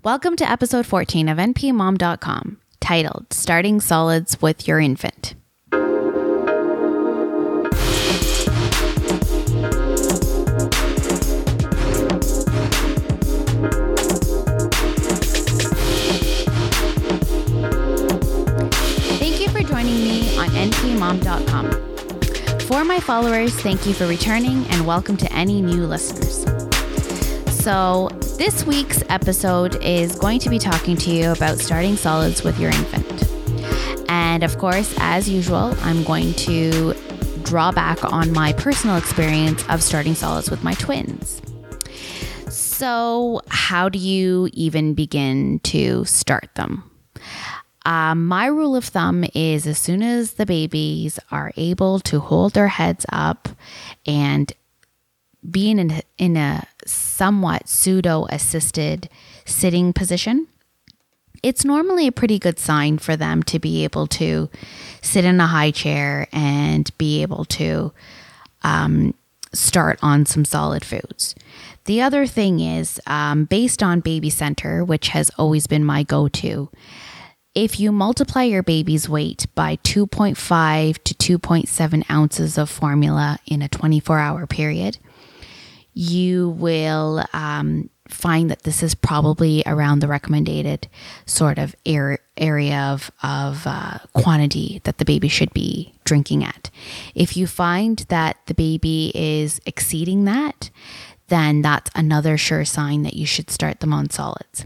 Welcome to episode 14 of npmom.com, titled Starting Solids with Your Infant. Thank you for joining me on npmom.com. For my followers, thank you for returning and welcome to any new listeners. So this week's episode is going to be talking to you about starting solids with your infant. And of course, as usual, I'm going to draw back on my personal experience of starting solids with my twins. So how do you even begin to start them? My rule of thumb is as soon as the babies are able to hold their heads up and being in a somewhat pseudo-assisted sitting position, it's normally a pretty good sign for them to be able to sit in a high chair and be able to start on some solid foods. The other thing is, based on Baby Center, which has always been my go-to, if you multiply your baby's weight by 2.5 to 2.7 ounces of formula in a 24-hour period, you will find that this is probably around the recommended sort of area of quantity that the baby should be drinking at. If you find that the baby is exceeding that, then that's another sure sign that you should start them on solids.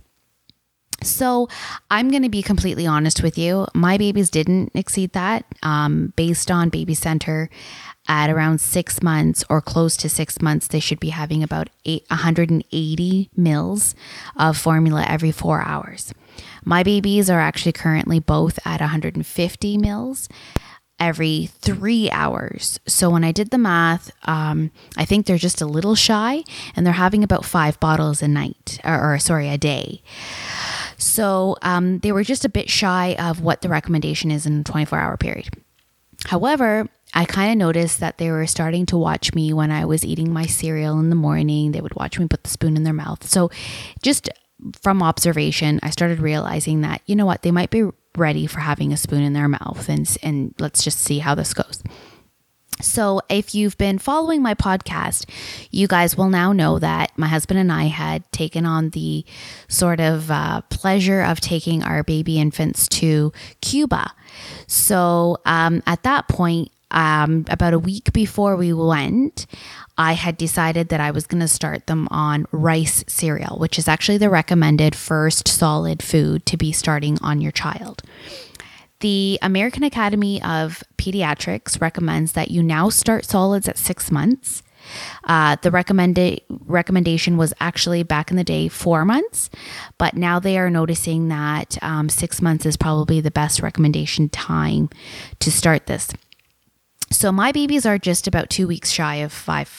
So I'm going to be completely honest with you. My babies didn't exceed that. Based on Baby Center, at around 6 months or close to 6 months, they should be having about 180 mils of formula every 4 hours. My babies are actually currently both at 150 mils every 3 hours. So when I did the math, I think they're just a little shy, and they're having about 5 bottles a day. So they were just a bit shy of what the recommendation is in a 24-hour period. However, I kind of noticed that they were starting to watch me when I was eating my cereal in the morning. They would watch me put the spoon in their mouth. So just from observation, I started realizing that, you know what, they might be ready for having a spoon in their mouth, and let's just see how this goes. So if you've been following my podcast, you guys will now know that my husband and I had taken on the sort of pleasure of taking our baby infants to Cuba. So at that point, about a week before we went, I had decided that I was going to start them on rice cereal, which is actually the recommended first solid food to be starting on your child. The American Academy of Pediatrics recommends that you now start solids at 6 months. The recommendation was actually back in the day 4 months, but now they are noticing that 6 months is probably the best recommendation time to start this. So my babies are just about 2 weeks shy of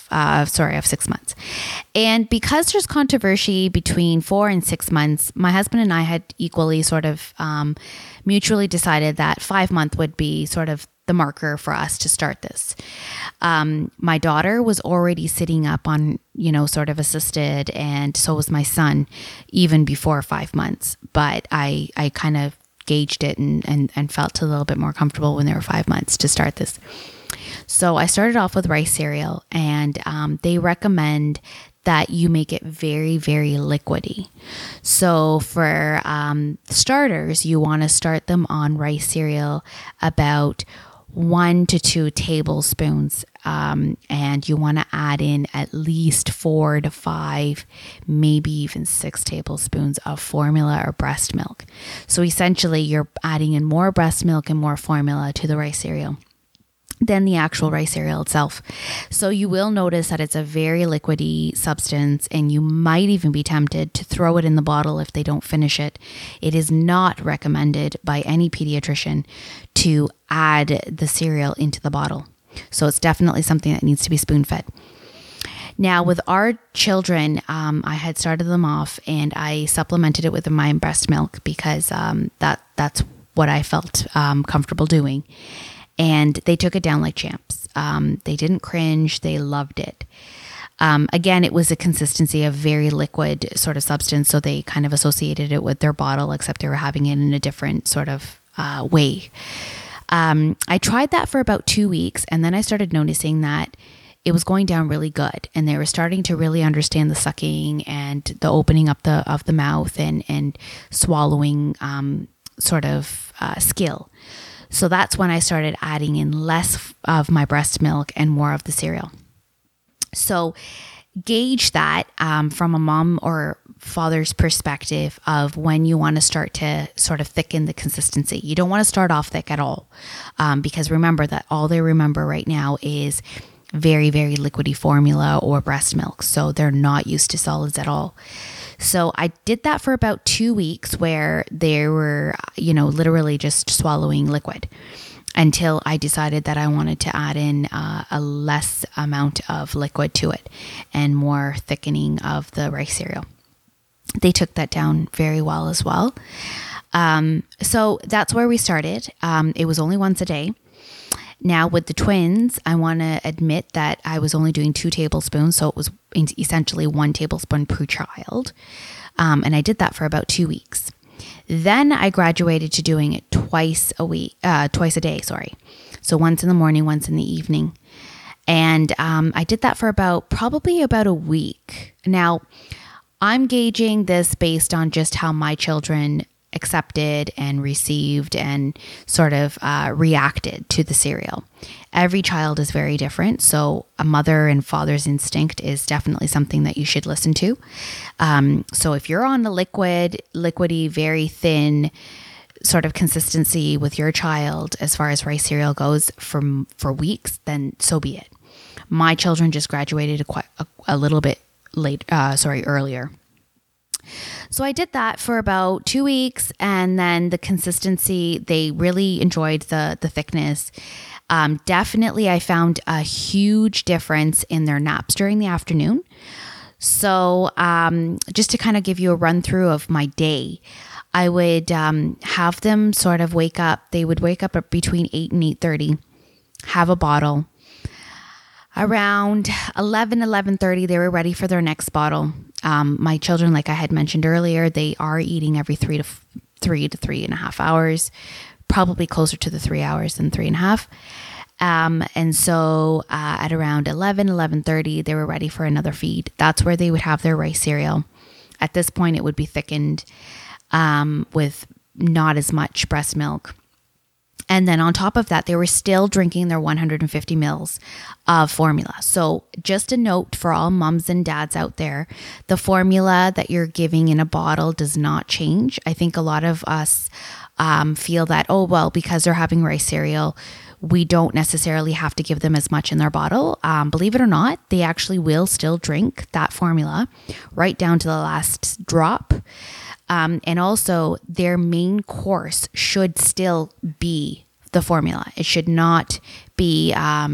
6 months. And because there's controversy between 4 and 6 months, my husband and I had equally sort of mutually decided that 5 month would be sort of the marker for us to start this. My daughter was already sitting up on, sort of assisted, and so was my son even before 5 months. But I kind of gauged it and felt a little bit more comfortable when they were 5 months to start this. So I started off with rice cereal, and they recommend that you make it very, very liquidy. So for starters, you want to start them on rice cereal about 1 to 2 tablespoons, and you want to add in at least 4 to 5, maybe even 6 tablespoons of formula or breast milk. So essentially, you're adding in more breast milk and more formula to the rice cereal than the actual rice cereal itself. So you will notice that it's a very liquidy substance, and you might even be tempted to throw it in the bottle if they don't finish it. It is not recommended by any pediatrician to add the cereal into the bottle. So it's definitely something that needs to be spoon-fed. Now, with our children, I had started them off, and I supplemented it with my breast milk because that's what I felt comfortable doing. And they took it down like champs. They didn't cringe. They loved it. Again, it was a consistency of very liquid sort of substance. So they kind of associated it with their bottle, except they were having it in a different sort of way. I tried that for about 2 weeks, and then I started noticing that it was going down really good, and they were starting to really understand the sucking and the opening up of the mouth and swallowing skill. So that's when I started adding in less of my breast milk and more of the cereal. So gauge that from a mom or father's perspective of when you want to start to sort of thicken the consistency. You don't want to start off thick at all, because remember that all they remember right now is very, very liquidy formula or breast milk. So they're not used to solids at all. So I did that for about 2 weeks where they were, literally just swallowing liquid until I decided that I wanted to add in a less amount of liquid to it and more thickening of the rice cereal. They took that down very well as well. So that's where we started. It was only once a day. Now with the twins, I want to admit that I was only doing 2 tablespoons. So it was essentially 1 tablespoon per child. And I did that for about 2 weeks. Then I graduated to doing it twice a day. So once in the morning, once in the evening. And I did that for probably about a week. Now, I'm gauging this based on just how my children accepted and received and sort of reacted to the cereal. Every child is very different. So a mother and father's instinct is definitely something that you should listen to. So if you're on the liquidy, very thin sort of consistency with your child as far as rice cereal goes for weeks, then so be it. My children just graduated a little bit earlier. So I did that for about 2 weeks, and then the consistency, they really enjoyed the thickness. Definitely, I found a huge difference in their naps during the afternoon. So just to kind of give you a run through of my day, I would have them sort of wake up. They would wake up at between 8 and 8:30, have a bottle. Around 11:30, they were ready for their next bottle. My children, like I had mentioned earlier, they are eating every 3 to 3.5 hours, probably closer to the 3 hours than 3.5. And so at around 11:30, they were ready for another feed. That's where they would have their rice cereal. At this point, it would be thickened with not as much breast milk. And then on top of that, they were still drinking their 150 mils of formula. So just a note for all moms and dads out there, the formula that you're giving in a bottle does not change. I think a lot of us feel that, because they're having rice cereal, we don't necessarily have to give them as much in their bottle. Believe it or not, they actually will still drink that formula right down to the last drop. And also their main course should still be the formula. It should not be,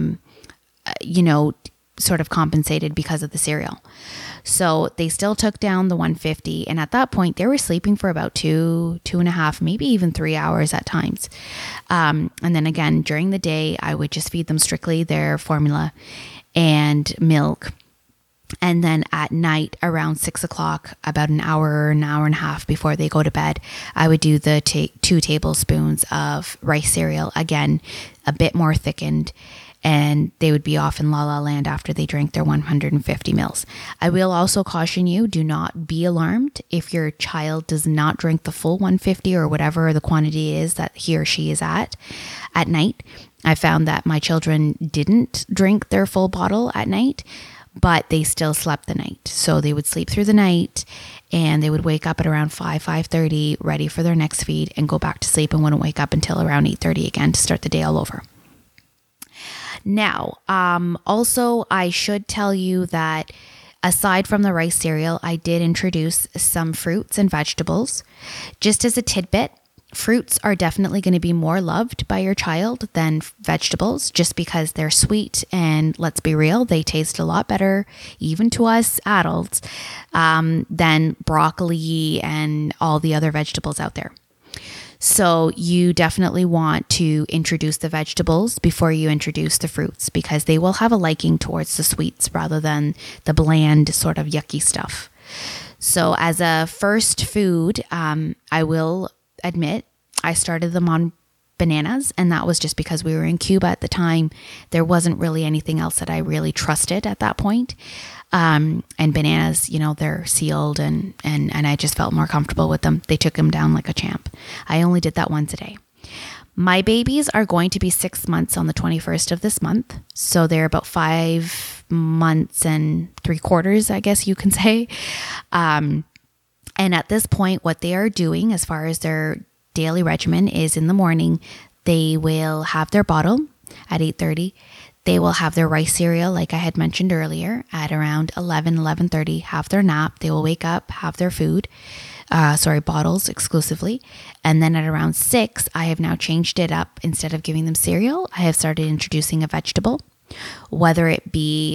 sort of compensated because of the cereal. So they still took down the 150. And at that point, they were sleeping for about 2.5, maybe even 3 hours at times. And then again, during the day, I would just feed them strictly their formula and milk. And then at night around 6 o'clock, about an hour and a half before they go to bed, I would do the 2 tablespoons of rice cereal. Again, a bit more thickened, and they would be off in la la land after they drank their 150 mils. I will also caution you, do not be alarmed if your child does not drink the full 150 or whatever the quantity is that he or she is at night. I found that my children didn't drink their full bottle at night, but they still slept the night. So they would sleep through the night and they would wake up at around 5:30, ready for their next feed, and go back to sleep and wouldn't wake up until around 8:30 again to start the day all over. Now, also I should tell you that aside from the rice cereal, I did introduce some fruits and vegetables. Just as a tidbit, fruits are definitely going to be more loved by your child than vegetables just because they're sweet, and let's be real, they taste a lot better, even to us adults, than broccoli and all the other vegetables out there. So you definitely want to introduce the vegetables before you introduce the fruits, because they will have a liking towards the sweets rather than the bland sort of yucky stuff. So as a first food, I will admit I started them on bananas, and that was just because we were in Cuba at the time. There wasn't really anything else that I really trusted at that point. And bananas, they're sealed and I just felt more comfortable with them. They took them down like a champ. I only did that once a day. My babies are going to be 6 months on the 21st of this month. So they're about 5 months and 3/4, I guess you can say. And at this point, what they are doing as far as their daily regimen is in the morning, they will have their bottle at 8:30. They will have their rice cereal, like I had mentioned earlier, at around 11:30, have their nap. They will wake up, have their food, bottles exclusively. And then at around 6, I have now changed it up. Instead of giving them cereal, I have started introducing a vegetable, whether it be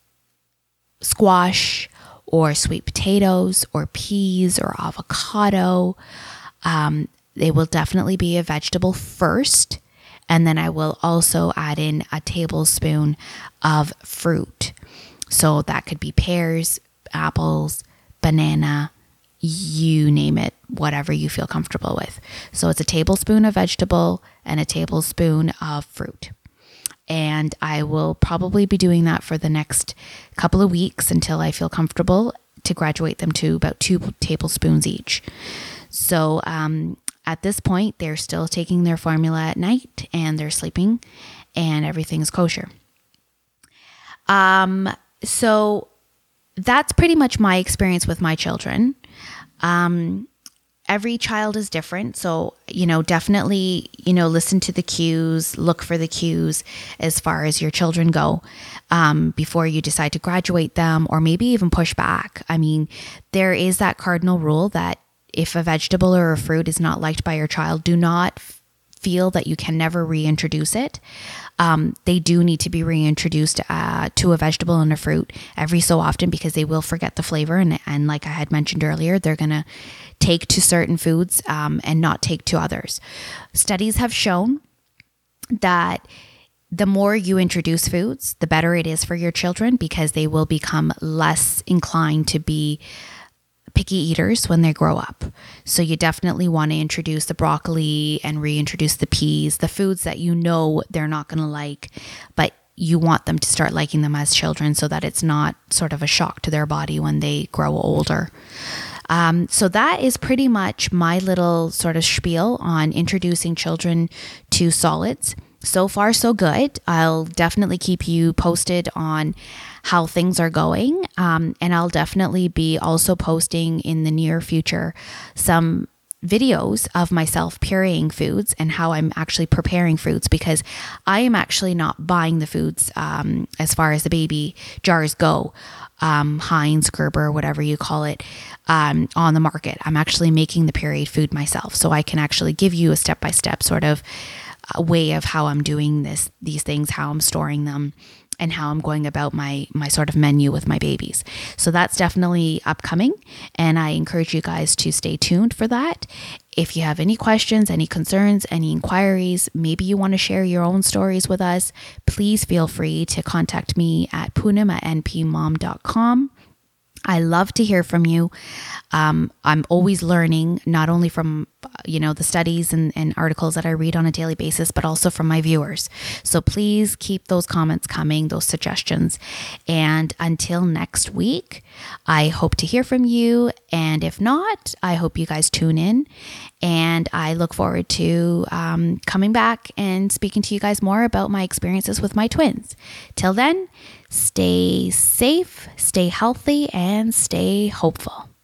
squash or sweet potatoes or peas or avocado. They will definitely be a vegetable first. And then I will also add in a tablespoon of fruit. So that could be pears, apples, banana, you name it, whatever you feel comfortable with. So it's a tablespoon of vegetable and a tablespoon of fruit. And I will probably be doing that for the next couple of weeks until I feel comfortable to graduate them to about 2 tablespoons each. So, at this point, they're still taking their formula at night and they're sleeping and everything's kosher. So that's pretty much my experience with my children. Every child is different. So, definitely, listen to the cues, look for the cues as far as your children go, before you decide to graduate them or maybe even push back. I mean, there is that cardinal rule that if a vegetable or a fruit is not liked by your child, do not feel that you can never reintroduce it. They do need to be reintroduced to a vegetable and a fruit every so often, because they will forget the flavor. And like I had mentioned earlier, they're going to take to certain foods and not take to others. Studies have shown that the more you introduce foods, the better it is for your children, because they will become less inclined to be picky eaters when they grow up. So you definitely want to introduce the broccoli and reintroduce the peas, the foods that they're not going to like, but you want them to start liking them as children so that it's not sort of a shock to their body when they grow older. So that is pretty much my little sort of spiel on introducing children to solids. So far, so good. I'll definitely keep you posted on how things are going. And I'll definitely be also posting in the near future some videos of myself pureeing foods and how I'm actually preparing foods, because I am actually not buying the foods as far as the baby jars go, Heinz, Gerber, whatever you call it, on the market. I'm actually making the pureed food myself, so I can actually give you a step-by-step sort of a way of how I'm doing these things, how I'm storing them, and how I'm going about my sort of menu with my babies. So that's definitely upcoming, and I encourage you guys to stay tuned for that. If you have any questions, any concerns, any inquiries, maybe you want to share your own stories with us, please feel free to contact me at poonam@npmom.com. I love to hear from you. I'm always learning, not only from, the studies and articles that I read on a daily basis, but also from my viewers. So please keep those comments coming, those suggestions. And until next week, I hope to hear from you. And if not, I hope you guys tune in. And I look forward to coming back and speaking to you guys more about my experiences with my twins. Till then, stay safe, stay healthy, and stay hopeful.